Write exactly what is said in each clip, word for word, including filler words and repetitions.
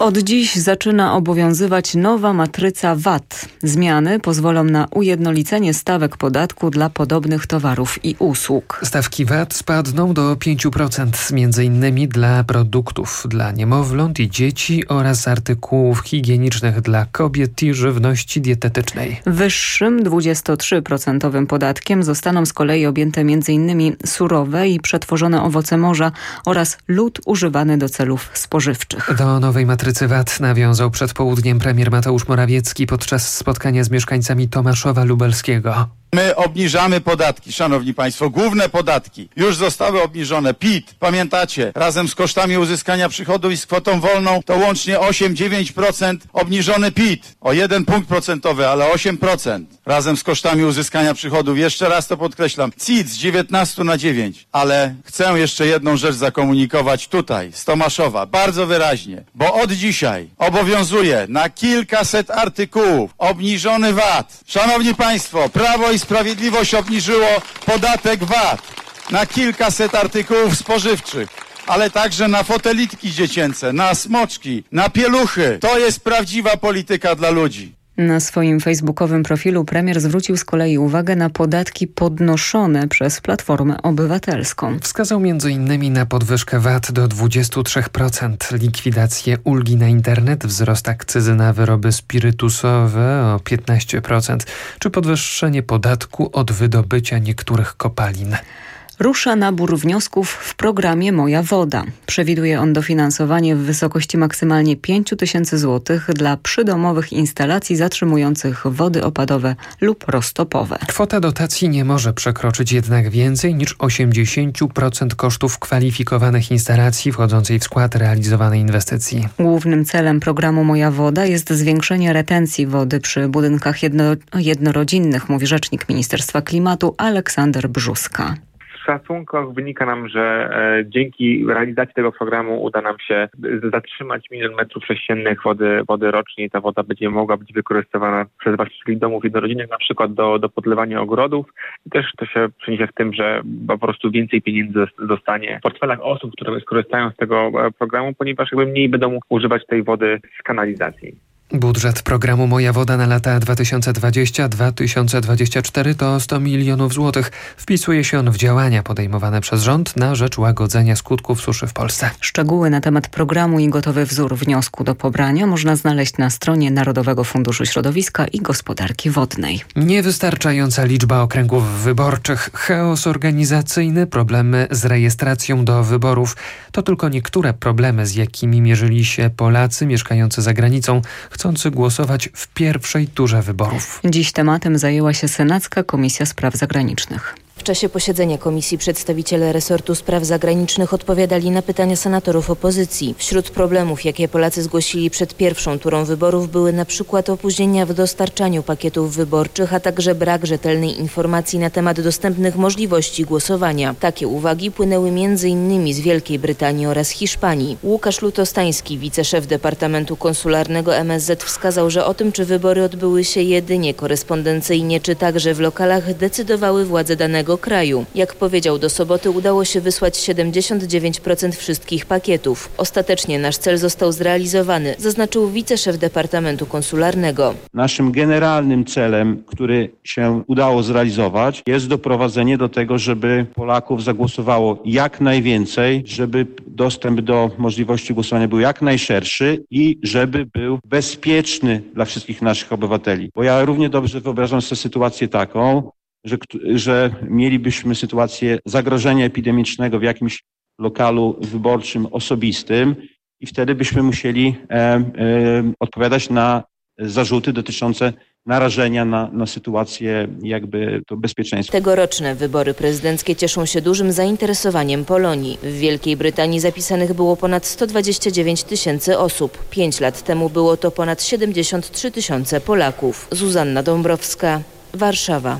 Od dziś zaczyna obowiązywać nowa matryca V A T. Zmiany pozwolą na ujednolicenie stawek podatku dla podobnych towarów i usług. Stawki V A T spadną do pięć procent, między innymi dla produktów dla niemowląt i dzieci oraz artykułów higienicznych dla kobiet i żywności dietetycznej. Wyższym dwudziestotrzyprocentowym podatkiem zostaną z kolei objęte między innymi surowe i przetworzone owoce morza oraz lód używany do celów spożywczych. Do nowej matrycy V A T nawiązał przed południem premier Mateusz Morawiecki podczas spotkania z mieszkańcami Tomaszowa Lubelskiego. My obniżamy podatki, szanowni państwo, główne podatki już zostały obniżone. P I T, pamiętacie, razem z kosztami uzyskania przychodu i z kwotą wolną to łącznie osiem do dziewięciu procent obniżony P I T. O jeden punkt procentowy, ale osiem procent. Razem z kosztami uzyskania przychodów. Jeszcze raz to podkreślam. C I T z dziewiętnastu na dziewięć. Ale chcę jeszcze jedną rzecz zakomunikować tutaj, z Tomaszowa, bardzo wyraźnie. Bo od dzisiaj obowiązuje na kilkaset artykułów obniżony V A T. Szanowni państwo, Prawo i Sprawiedliwość obniżyło podatek V A T na kilkaset artykułów spożywczych, ale także na fotelitki dziecięce, na smoczki, na pieluchy. To jest prawdziwa polityka dla ludzi. Na swoim facebookowym profilu premier zwrócił z kolei uwagę na podatki podnoszone przez Platformę Obywatelską. Wskazał między innymi na podwyżkę V A T do dwudziestu trzech procent, likwidację ulgi na internet, wzrost akcyzy na wyroby spirytusowe o piętnaście procent, czy podwyższenie podatku od wydobycia niektórych kopalin. Rusza nabór wniosków w programie Moja Woda. Przewiduje on dofinansowanie w wysokości maksymalnie pięć tysięcy złotych dla przydomowych instalacji zatrzymujących wody opadowe lub roztopowe. Kwota dotacji nie może przekroczyć jednak więcej niż osiemdziesiąt procent kosztów kwalifikowanych instalacji wchodzącej w skład realizowanej inwestycji. Głównym celem programu Moja Woda jest zwiększenie retencji wody przy budynkach jedno, jednorodzinnych, mówi rzecznik Ministerstwa Klimatu Aleksander Brzuska. W szacunkach wynika nam, że e, dzięki realizacji tego programu uda nam się zatrzymać milion metrów sześciennych wody, wody rocznie i ta woda będzie mogła być wykorzystywana przez właścicieli domów jednorodzinnych, na przykład do, do podlewania ogrodów i też to się przeniesie w tym, że po prostu więcej pieniędzy zostanie w portfelach osób, które skorzystają z tego programu, ponieważ jakby mniej będą używać tej wody z kanalizacji. Budżet programu Moja Woda na lata dwa tysiące dwudziesty do dwa tysiące dwudziestego czwartego to sto milionów złotych. Wpisuje się on w działania podejmowane przez rząd na rzecz łagodzenia skutków suszy w Polsce. Szczegóły na temat programu i gotowy wzór wniosku do pobrania można znaleźć na stronie Narodowego Funduszu Środowiska i Gospodarki Wodnej. Niewystarczająca liczba okręgów wyborczych, chaos organizacyjny, problemy z rejestracją do wyborów. To tylko niektóre problemy, z jakimi mierzyli się Polacy mieszkający za granicą, chcący głosować w pierwszej turze wyborów. Dziś tematem zajęła się Senacka Komisja Spraw Zagranicznych. W czasie posiedzenia komisji przedstawiciele resortu spraw zagranicznych odpowiadali na pytania senatorów opozycji. Wśród problemów, jakie Polacy zgłosili przed pierwszą turą wyborów, były na przykład opóźnienia w dostarczaniu pakietów wyborczych, a także brak rzetelnej informacji na temat dostępnych możliwości głosowania. Takie uwagi płynęły między innymi z Wielkiej Brytanii oraz Hiszpanii. Łukasz Lutostański, wiceszef Departamentu Konsularnego M S Z, wskazał, że o tym, czy wybory odbyły się jedynie korespondencyjnie, czy także w lokalach, decydowały władze danego kraju. Jak powiedział, do soboty udało się wysłać siedemdziesiąt dziewięć procent wszystkich pakietów. Ostatecznie nasz cel został zrealizowany, zaznaczył wiceszef Departamentu Konsularnego. Naszym generalnym celem, który się udało zrealizować, jest doprowadzenie do tego, żeby Polaków zagłosowało jak najwięcej, żeby dostęp do możliwości głosowania był jak najszerszy i żeby był bezpieczny dla wszystkich naszych obywateli. Bo ja równie dobrze wyobrażam sobie sytuację taką, Że, że mielibyśmy sytuację zagrożenia epidemicznego w jakimś lokalu wyborczym osobistym i wtedy byśmy musieli e, e, odpowiadać na zarzuty dotyczące narażenia na, na sytuację jakby to bezpieczeństwa. Tegoroczne wybory prezydenckie cieszą się dużym zainteresowaniem Polonii. W Wielkiej Brytanii zapisanych było ponad sto dwadzieścia dziewięć tysięcy osób. Pięć lat temu było to ponad siedemdziesiąt trzy tysiące Polaków. Zuzanna Dąbrowska, Warszawa.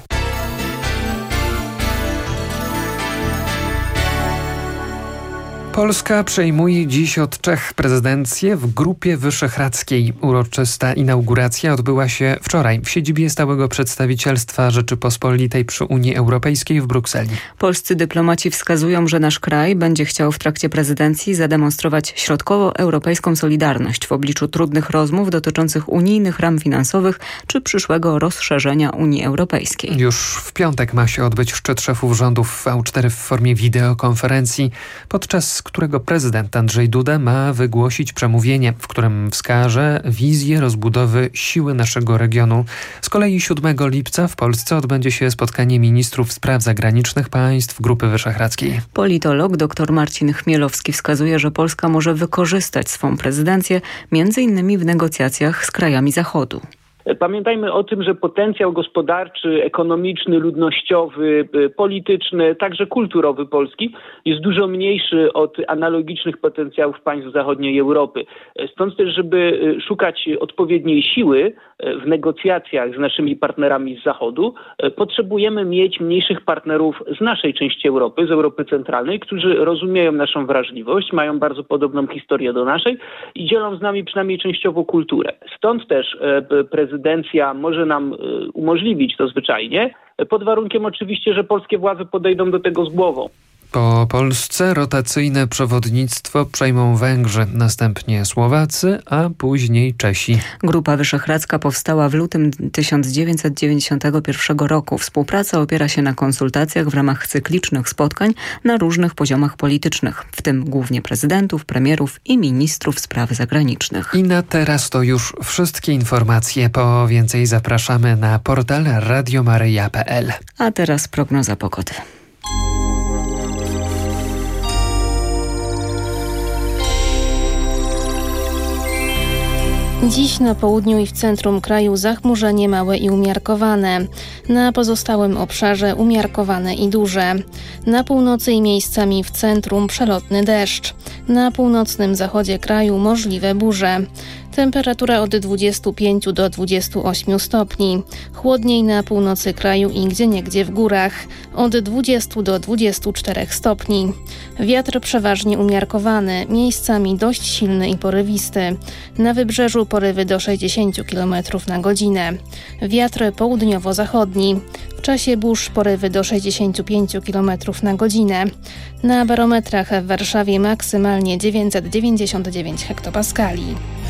Polska przejmuje dziś od Czech prezydencję w Grupie Wyszehradzkiej. Uroczysta inauguracja odbyła się wczoraj w siedzibie stałego przedstawicielstwa Rzeczypospolitej przy Unii Europejskiej w Brukseli. Polscy dyplomaci wskazują, że nasz kraj będzie chciał w trakcie prezydencji zademonstrować środkowoeuropejską solidarność w obliczu trudnych rozmów dotyczących unijnych ram finansowych czy przyszłego rozszerzenia Unii Europejskiej. Już w piątek ma się odbyć szczyt szefów rządów V cztery w formie wideokonferencji, podczas którego prezydent Andrzej Duda ma wygłosić przemówienie, w którym wskaże wizję rozbudowy siły naszego regionu. Z kolei siódmego lipca w Polsce odbędzie się spotkanie ministrów spraw zagranicznych państw Grupy Wyszehradzkiej. Politolog dr Marcin Chmielowski wskazuje, że Polska może wykorzystać swą prezydencję między innymi w negocjacjach z krajami Zachodu. Pamiętajmy o tym, że potencjał gospodarczy, ekonomiczny, ludnościowy, polityczny, także kulturowy Polski jest dużo mniejszy od analogicznych potencjałów państw zachodniej Europy. Stąd też, żeby szukać odpowiedniej siły w negocjacjach z naszymi partnerami z Zachodu, potrzebujemy mieć mniejszych partnerów z naszej części Europy, z Europy Centralnej, którzy rozumieją naszą wrażliwość, mają bardzo podobną historię do naszej i dzielą z nami przynajmniej częściowo kulturę. Stąd też prezydencja może nam umożliwić to zwyczajnie, pod warunkiem oczywiście, że polskie władze podejdą do tego z głową. Po Polsce rotacyjne przewodnictwo przejmą Węgrzy, następnie Słowacy, a później Czesi. Grupa Wyszehradzka powstała w lutym tysiąc dziewięćset dziewięćdziesiątego pierwszego roku. Współpraca opiera się na konsultacjach w ramach cyklicznych spotkań na różnych poziomach politycznych, w tym głównie prezydentów, premierów i ministrów spraw zagranicznych. I na teraz to już wszystkie informacje. Po więcej zapraszamy na portal radio maryja kropka p l. A teraz prognoza pogody. Dziś na południu i w centrum kraju zachmurzenie małe i umiarkowane. Na pozostałym obszarze umiarkowane i duże. Na północy i miejscami w centrum przelotny deszcz. Na północnym zachodzie kraju możliwe burze. Temperatura od dwudziestu pięciu do dwudziestu ośmiu stopni. Chłodniej na północy kraju i gdzieniegdzie w górach. Od dwudziestu do dwudziestu czterech stopni. Wiatr przeważnie umiarkowany, miejscami dość silny i porywisty. Na wybrzeżu porywy do sześćdziesięciu kilometrów na godzinę. Wiatr południowo-zachodni. W czasie burz porywy do sześćdziesięciu pięciu kilometrów na godzinę. Na barometrach w Warszawie maksymalnie dziewięćset dziewięćdziesiąt dziewięć hektopaskali.